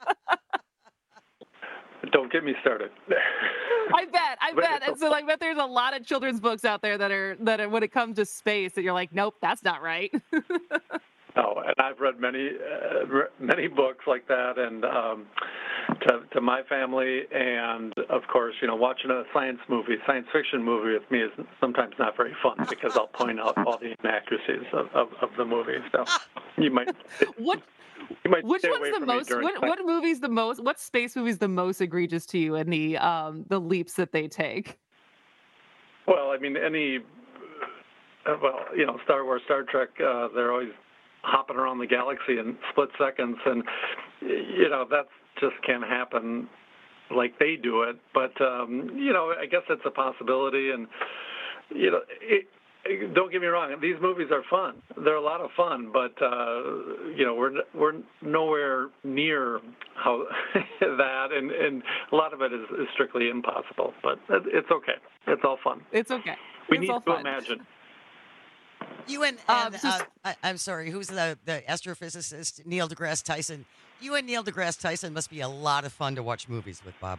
Don't get me started. I bet, I But bet. it's And so, like, I bet there's a lot of children's books out there that are that are when it comes to space that you're like, nope, that's not right. No, and I've read many, uh, re- many books like that, and um, to, to my family, and of course, you know, watching a science movie, science fiction movie with me is sometimes not very fun because I'll point out all the inaccuracies of, of, of the movie. So you might, what? You might Which stay one's away the from me most? during What, science- what movie's the most? What space movie's the most egregious to you in the um the leaps that they take? Well, I mean, any, uh, well, you know, Star Wars, Star Trek, uh, they're always hopping around the galaxy in split seconds, and you know that just can't happen like they do it. But um, you know, I guess it's a possibility, and you know, it, it, don't get me wrong, these movies are fun. They're a lot of fun, but uh, you know, we're we're nowhere near how that, and, and a lot of it is, is strictly impossible. But it's okay. It's all fun. It's okay. We It's need all to fun. imagine. You and, Um, and so- uh, I, I'm sorry, who's the, the astrophysicist, Neil deGrasse Tyson? You and Neil deGrasse Tyson must be a lot of fun to watch movies with, Bob.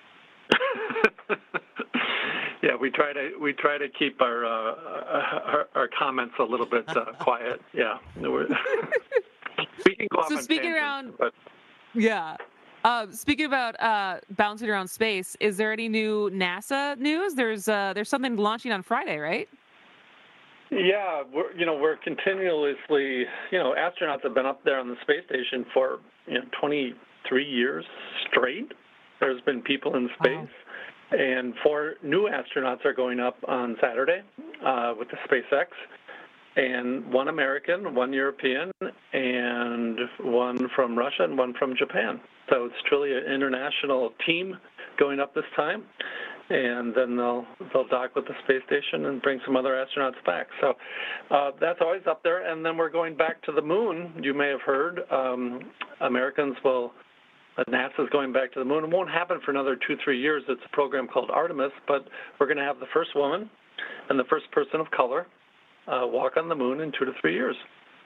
Yeah, we try to we try to keep our uh, our, our comments a little bit uh, quiet. Yeah, We're- we can go off So on speaking tangents, around- but Yeah. Uh, speaking about uh, bouncing around space, is there any new NASA news? There's uh, there's something launching on Friday, right? yeah, we're you know we're continuously you know astronauts have been up there on the space station for you know twenty-three years straight. There's been people in space. And four new astronauts are going up on Saturday uh, with the SpaceX, and one American, one European, and one from Russia, and one from Japan. So it's truly an international team going up this time, and then they'll they'll dock with the space station and bring some other astronauts back. So uh, that's always up there. And then we're going back to the moon. You may have heard um, Americans will. NASA's going back to the moon. It won't happen for another two, three years. It's a program called Artemis, but we're going to have the first woman and the first person of color uh, walk on the moon in two to three years.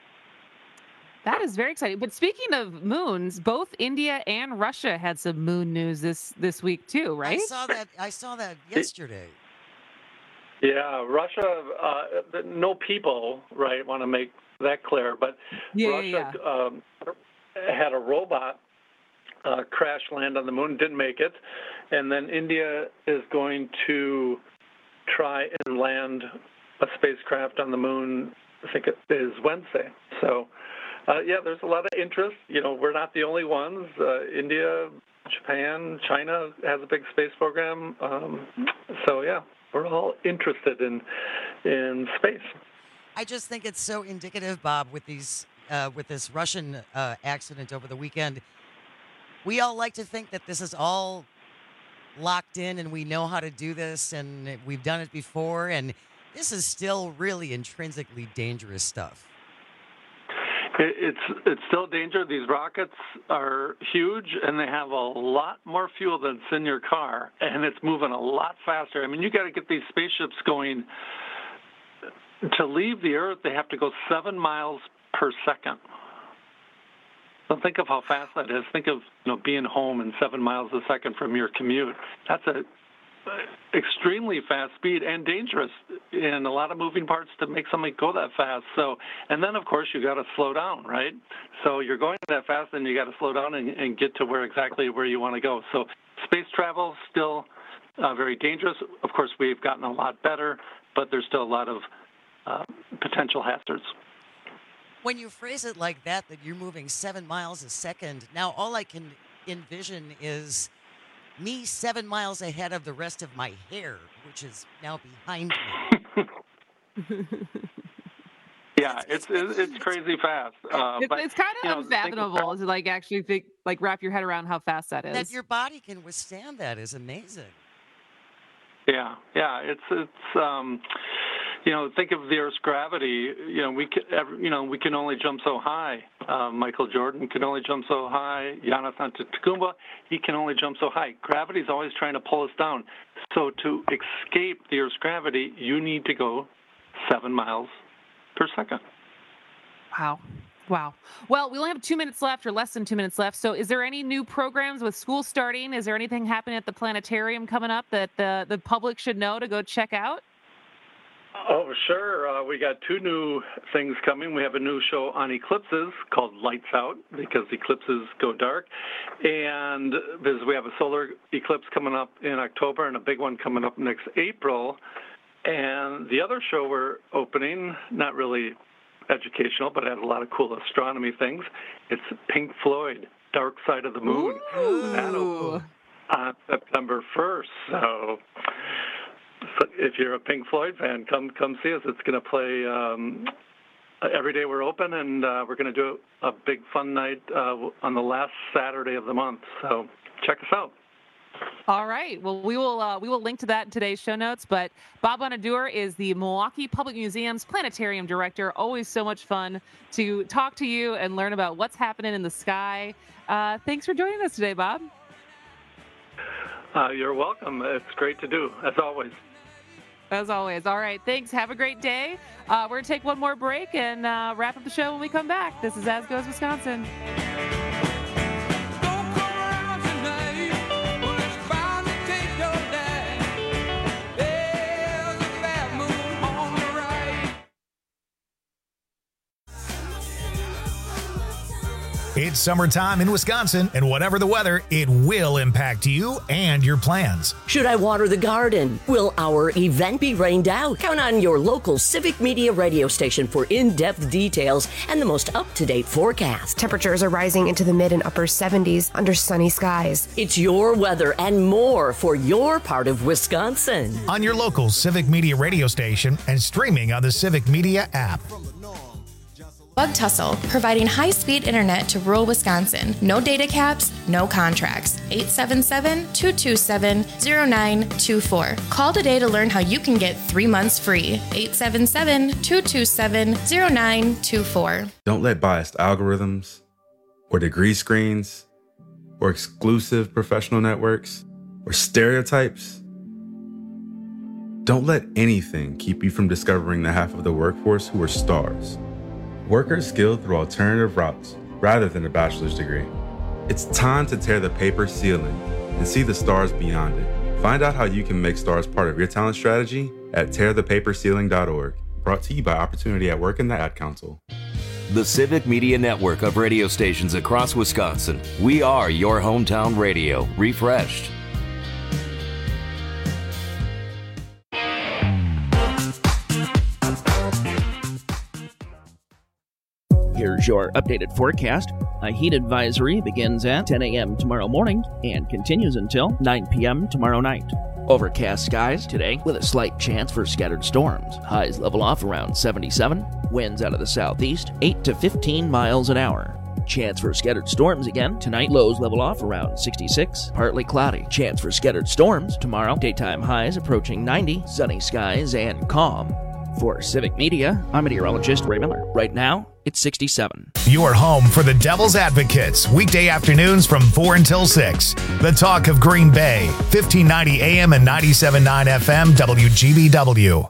That is very exciting. But speaking of moons, both India and Russia had some moon news this this week too, right? I saw that. I saw that yesterday. Yeah, Russia. Uh, no people, right? Want to make that clear, but yeah, Russia yeah, yeah. Um, had a robot uh, crash land on the moon, didn't make it, and then India is going to try and land a spacecraft on the moon. I think it is Wednesday. So. Uh, yeah, there's a lot of interest. You know, we're not the only ones. Uh, India, Japan, China has a big space program. Um, so, yeah, we're all interested in in space. I just think it's so indicative, Bob, with these uh, with this Russian uh, accident over the weekend. We all like to think that this is all locked in and we know how to do this and we've done it before. And this is still really intrinsically dangerous stuff. It's it's still danger. These rockets are huge, and they have a lot more fuel than's in your car, and it's moving a lot faster. I mean, you got to get these spaceships going. To leave the Earth, they have to go seven miles per second. So think of how fast that is. Think of you know being home in seven miles a second from your commute. That's a extremely fast speed and dangerous, and a lot of moving parts to make something go that fast. So, and then of course you got to slow down, right? So you're going that fast, and you got to slow down and, and get to where exactly where you want to go. So space travel still uh, very dangerous. Of course, we've gotten a lot better, but there's still a lot of uh, potential hazards. When you phrase it like that, that you're moving seven miles a second, now all I can envision is me seven miles ahead of the rest of my hair, which is now behind me. Yeah, it's it's, it's crazy fast. Uh, it's, but, it's kind of you know, unfathomable to like actually think, like wrap your head around how fast that is. That your body can withstand that is amazing. Yeah, yeah, it's it's um, you know, think of the Earth's gravity. You know, we can, you know, we can only jump so high. Uh, Michael Jordan can only jump so high. Giannis Antetokounmpo, he can only jump so high. Gravity's always trying to pull us down. So to escape the Earth's gravity, you need to go seven miles per second. Wow. Wow. Well, we only have two minutes left, or less than two minutes left. So is there any new programs with school starting? Is there anything happening at the planetarium coming up that the, the public should know to go check out? Oh, sure. Uh, we got two new things coming. We have a new show on eclipses called Lights Out, because eclipses go dark. And because we have a solar eclipse coming up in October and a big one coming up next April. And the other show we're opening, not really educational, but it had a lot of cool astronomy things. It's Pink Floyd, Dark Side of the Moon. That'll on September first. So, so if you're a Pink Floyd fan, come come see us. It's going to play um, every day we're open, and uh, we're going to do a big fun night uh, on the last Saturday of the month. So check us out. All right. Well, we will uh, we will link to that in today's show notes. But Bob Bonadeur is the Milwaukee Public Museum's planetarium director. Always so much fun to talk to you and learn about what's happening in the sky. Uh, thanks for joining us today, Bob. Uh, you're welcome. It's great to do, as always. As always. All right. Thanks. Have a great day. Uh, we're going to take one more break and uh, wrap up the show when we come back. This is As Goes Wisconsin. It's summertime in Wisconsin, and whatever the weather, it will impact you and your plans. Should I water the garden? Will our event be rained out? Count on your local Civic Media radio station for in-depth details and the most up-to-date forecast. Temperatures are rising into the mid and upper seventies under sunny skies. It's your weather and more for your part of Wisconsin. On your local Civic Media radio station and streaming on the Civic Media app. Bug Tussle, providing high-speed internet to rural Wisconsin. No data caps, no contracts. eight seven seven, two two seven, zero nine two four. Call today to learn how you can get three months free. eight seven seven, two two seven, zero nine two four. Don't let biased algorithms or degree screens or exclusive professional networks or stereotypes Don't let anything keep you from discovering the half of the workforce who are stars. Workers skilled through alternative routes rather than a bachelor's degree. It's time to tear the paper ceiling and see the stars beyond it. Find out how you can make stars part of your talent strategy at tear the paper ceiling dot org. Brought to you by Opportunity at Work and the Ad Council. The Civic Media Network of radio stations across Wisconsin. We are your hometown radio, refreshed. Here's your updated forecast. A heat advisory begins at ten a.m. tomorrow morning and continues until nine p.m. tomorrow night. Overcast skies today with a slight chance for scattered storms. Highs level off around seventy-seven. Winds out of the southeast, eight to fifteen miles an hour. Chance for scattered storms again tonight. Lows level off around sixty-six. Partly cloudy. Chance for scattered storms tomorrow. Daytime highs approaching ninety. Sunny skies and calm. For Civic Media, I'm meteorologist Ray Miller. Right now, it's sixty-seven. Your home for the Devil's Advocates, weekday afternoons from four until six. The talk of Green Bay, fifteen ninety A M and ninety-seven point nine F M, W G B W.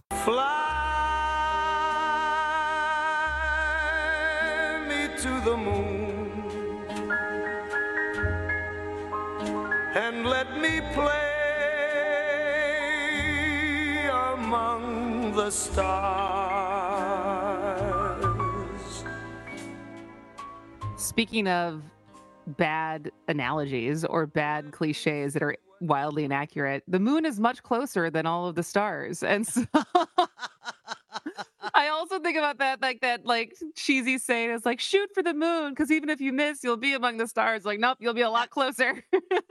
Fly me to the moon and let me play among the stars. Speaking of bad analogies or bad cliches that are wildly inaccurate, the moon is much closer than all of the stars. And so I also think about that, like that, like cheesy saying is like, shoot for the moon, because even if you miss, you'll be among the stars. Like, nope, you'll be a lot closer.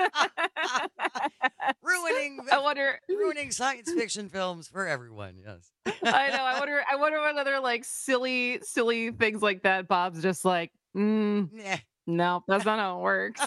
ruining, I wonder, ruining science fiction films for everyone. Yes, I know. I wonder. I wonder what other like silly, silly things like that. Bob's just like, mm, Nah. no, that's not how it works.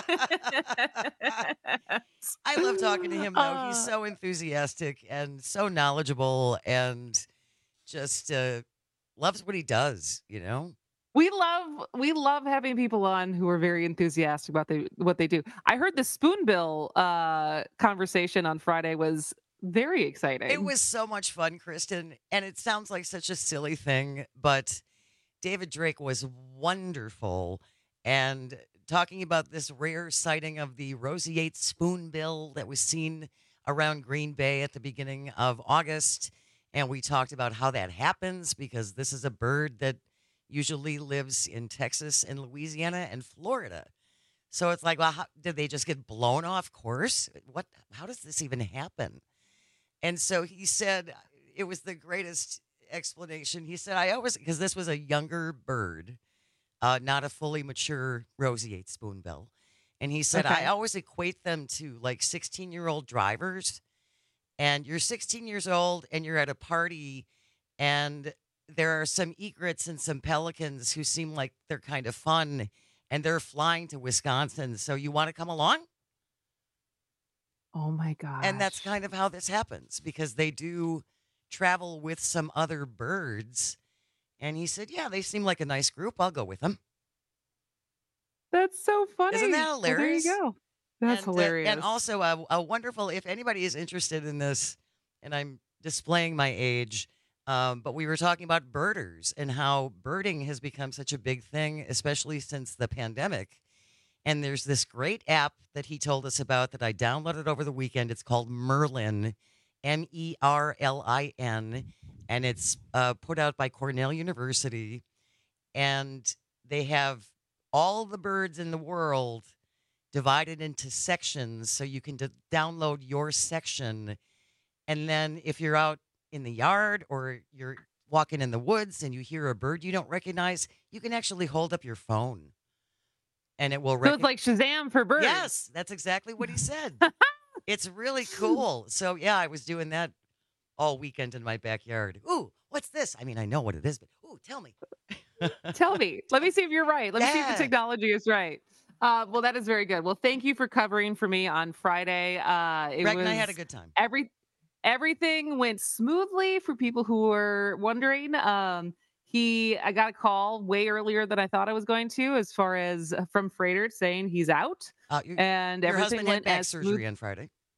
I love talking to him though. Uh, He's so enthusiastic and so knowledgeable, and just uh, loves what he does. You know. We love we love having people on who are very enthusiastic about the, what they do. I heard the Spoonbill uh, conversation on Friday was very exciting. It was so much fun, Kristen, and it sounds like such a silly thing, but David Drake was wonderful, and talking about this rare sighting of the roseate spoonbill that was seen around Green Bay at the beginning of August, and we talked about how that happens because this is a bird that usually lives in Texas and Louisiana and Florida. So it's like, well, how, did they just get blown off course? What? How does this even happen? And so he said it was the greatest explanation. He said, I always, because this was a younger bird, uh, not a fully mature roseate spoonbill. And he said, Okay. I always equate them to like sixteen-year-old drivers. And you're sixteen years old and you're at a party and there are some egrets and some pelicans who seem like they're kind of fun, and they're flying to Wisconsin. So you want to come along? Oh my gosh. And that's kind of how this happens because they do travel with some other birds. And he said, yeah, they seem like a nice group. I'll go with them. That's so funny. Isn't that Well, hilarious? there you go. That's and, uh, hilarious. and also a, a wonderful, if anybody is interested in this, and I'm displaying my age, Um, but we were talking about birders and how birding has become such a big thing, especially since the pandemic. And there's this great app that he told us about that I downloaded over the weekend. It's called Merlin, M E R L I N, and it's uh, put out by Cornell University. And they have all the birds in the world divided into sections so you can d- download your section. And then if you're out in the yard or you're walking in the woods and you hear a bird you don't recognize, you can actually hold up your phone and it will So rec- it's like Shazam for birds. Yes, that's exactly what he said. It's really cool. So yeah, I was doing that all weekend in my backyard. Ooh, what's this? I mean, I know what it is, but ooh, tell me. Tell me. Let me see if you're right. Let me see if Yeah. the technology is right. Uh, well, that is very good. Well, thank you for covering for me on Friday. Uh, it Greg was and I had a good time. Every everything went smoothly for people who were wondering. Um, he, I got a call way earlier than I thought I was going to, as far as uh, from Freighter saying he's out, Uh, your, and your everything husband had went back as surgery smooth. on Friday.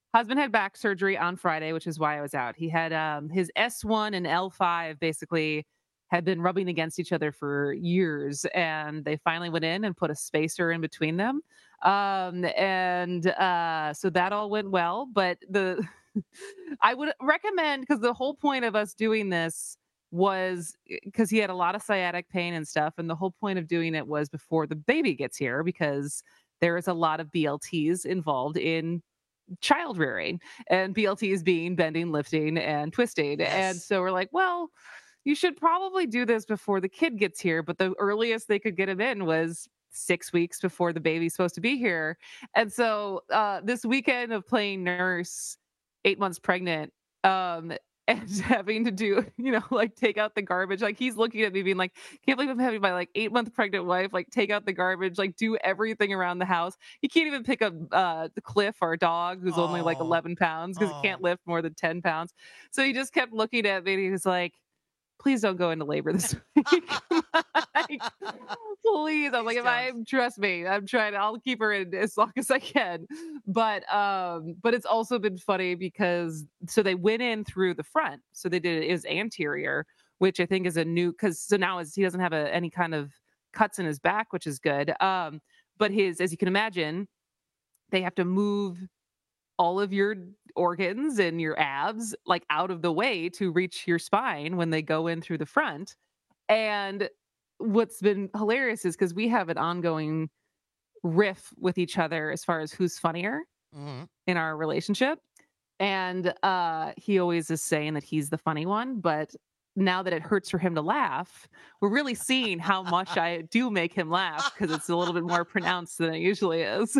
husband had back surgery on Friday, which is why I was out. He had um, his S one and L five basically had been rubbing against each other for years, and they finally went in and put a spacer in between them. Um, and uh, so that all went well. But the I would recommend, because the whole point of us doing this was because he had a lot of sciatic pain and stuff, and the whole point of doing it was before the baby gets here, because there is a lot of B L Ts involved in child rearing, and B L Ts being bending, lifting, and twisting. Yes. And so we're like, well, you should probably do this before the kid gets here. But the earliest they could get him in was six weeks before the baby's supposed to be here. And so uh, this weekend of playing nurse, eight months pregnant, um, and having to do, you know, like take out the garbage. Like he's looking at me being like, can't believe I'm having my like eight month pregnant wife, like take out the garbage, like do everything around the house. He can't even pick up uh, the Cliff, our dog, who's oh. only like eleven pounds because oh. he can't lift more than ten pounds. So he just kept looking at me and he was like, please don't go into labor this week. Like, please. I'm like, if I trust me, I'm trying to, I'll keep her in as long as I can. But um, but it's also been funny because so they went in through the front. So they did it is anterior, which I think is a new, because so now is he doesn't have a, any kind of cuts in his back, which is good. Um, but his, as you can imagine, they have to move all of your organs and your abs like out of the way to reach your spine when they go in through the front. And what's been hilarious is because we have an ongoing riff with each other as far as who's funnier mm-hmm. in our relationship. And uh, he always is saying that he's the funny one, but now that it hurts for him to laugh, we're really seeing how much I do make him laugh because it's a little bit more pronounced than it usually is.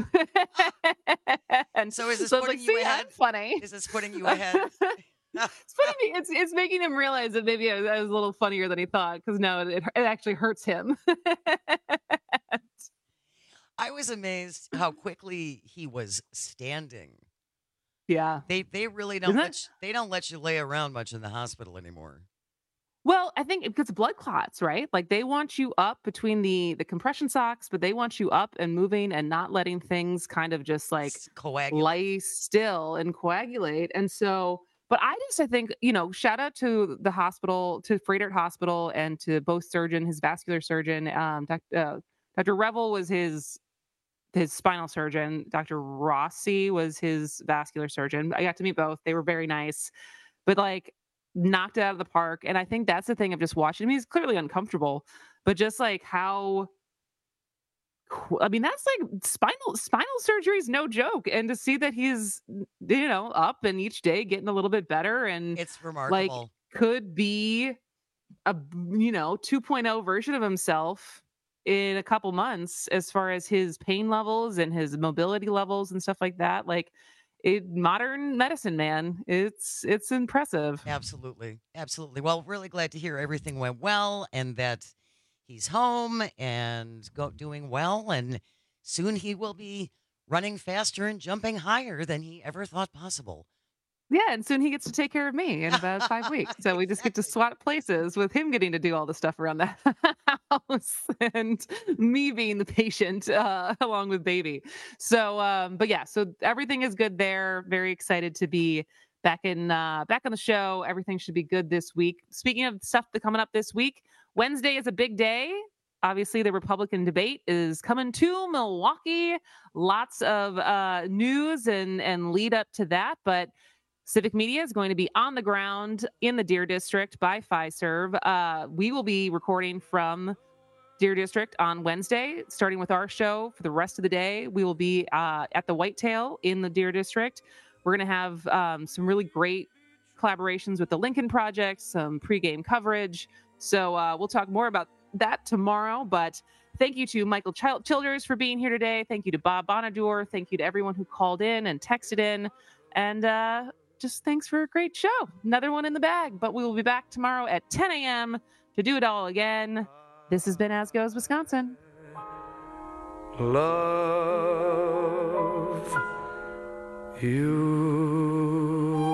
And so is this so putting like, you See, ahead? I'm funny. Is this putting you ahead? It's putting me, it's it's making him realize that maybe I was, I was a little funnier than he thought, because now it, it actually hurts him. I was amazed how quickly he was standing. Yeah, they they really don't let you, they don't let you lay around much in the hospital anymore. Well, I think because blood clots, right? Like they want you up between the the compression socks, but they want you up and moving and not letting things kind of just like coagulate. Lie still and coagulate. And so, but I just, I think, you know, shout out to the hospital, to Frederick Hospital, and to both surgeon, his vascular surgeon, um, Doctor Uh, Doctor Revel was his his spinal surgeon. Doctor Rossi was his vascular surgeon. I got to meet both. They were very nice, but like, knocked it out of the park. And I think that's the thing of just watching him. He's clearly uncomfortable, but just like how, I mean, that's like spinal spinal surgery is no joke. And to see that he's, you know, up and each day getting a little bit better, and it's remarkable. Like could be a, you know, two point oh version of himself in a couple months as far as his pain levels and his mobility levels and stuff like that. Like, It, modern medicine, man, it's it's impressive. Absolutely, absolutely. Well, really glad to hear everything went well and that he's home and go, doing well, and soon he will be running faster and jumping higher than he ever thought possible. Yeah, and soon he gets to take care of me in about five weeks. So we just get to swap places with him getting to do all the stuff around the house and me being the patient uh, along with baby. So, um, but yeah, so everything is good there. Very excited to be back in uh, back on the show. Everything should be good this week. Speaking of stuff that's coming up this week, Wednesday is a big day. Obviously, the Republican debate is coming to Milwaukee. Lots of uh, news and and lead up to that, but Civic Media is going to be on the ground in the Deer District by Fiserv. Uh, we will be recording from Deer District on Wednesday, starting with our show for the rest of the day. We will be uh, at the Whitetail in the Deer District. We're going to have um, some really great collaborations with the Lincoln Project, some pregame coverage. So uh, we'll talk more about that tomorrow. But thank you to Michael Chil- Childers for being here today. Thank you to Bob Bonadur. Thank you to everyone who called in and texted in. And uh, just thanks for a great show. Another one in the bag. But we will be back tomorrow at ten a.m. to do it all again. This has been As Goes Wisconsin. Love you.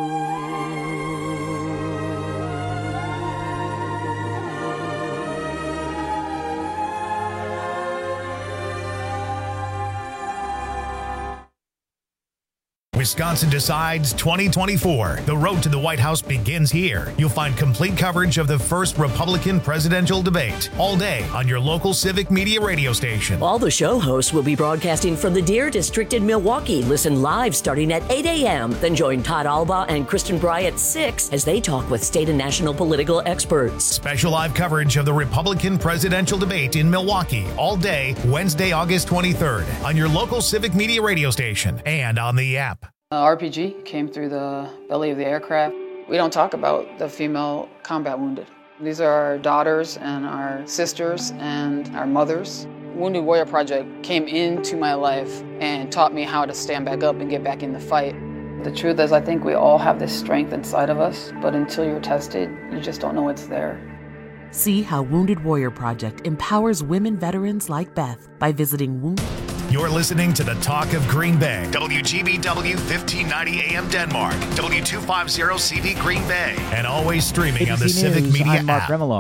Wisconsin Decides twenty twenty-four. The road to the White House begins here. You'll find complete coverage of the first Republican presidential debate all day on your local Civic Media radio station. All the show hosts will be broadcasting from the Deer District in Milwaukee. Listen live starting at eight a.m. Then join Todd Alba and Kristen Bry at six as they talk with state and national political experts. Special live coverage of the Republican presidential debate in Milwaukee all day, Wednesday, August twenty-third, on your local Civic Media radio station and on the app. Uh, R P G came through the belly of the aircraft. We don't talk about the female combat wounded. These are our daughters and our sisters and our mothers. Wounded Warrior Project came into my life and taught me how to stand back up and get back in the fight. The truth is, I think we all have this strength inside of us, but until you're tested, you just don't know it's there. See how Wounded Warrior Project empowers women veterans like Beth by visiting Wounded. You're listening to the Talk of Green Bay. W G B W fifteen ninety A M Denmark. W two fifty C V Green Bay. And always streaming on the Civic Media app.